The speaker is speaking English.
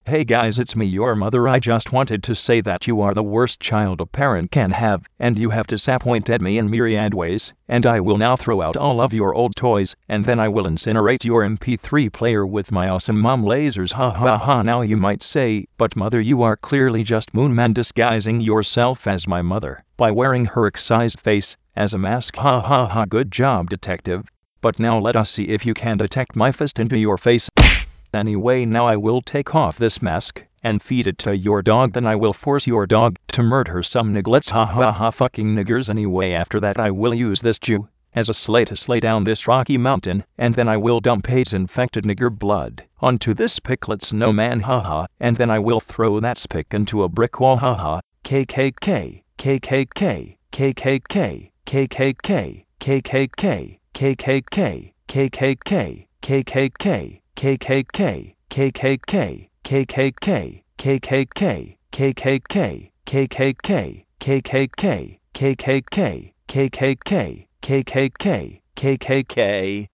Hey guys, it's me, your mother. I just wanted to say that you are the worst child a parent can have, and you have disappointed me in myriad ways, and I will now throw out all of your old toys, and then I will incinerate your MP3 player with my awesome mom lasers. Ha ha ha. Now you might say, but mother, you are clearly just Moonman disguising yourself as my mother by wearing her excised face as a mask. Ha ha ha. Good job, detective. But now let us see if you can detect my fist into your face. Anyway, now I will take off this mask and feed it to your dog. Then I will force your dog to murder some nigglets. Ha ha ha. Fucking niggers. Anyway, after that I will use this Jew as a sleigh to slay down this rocky mountain, and then I will dump his infected nigger blood onto this Piclet snowman. Haha. And then I will throw that spick into a brick wall. Haha. KKK KKK KKK KKK KKK KKK KKK KKK KKK KKK KKK KKK KKK KKK KKK KKK KKK KKK KKK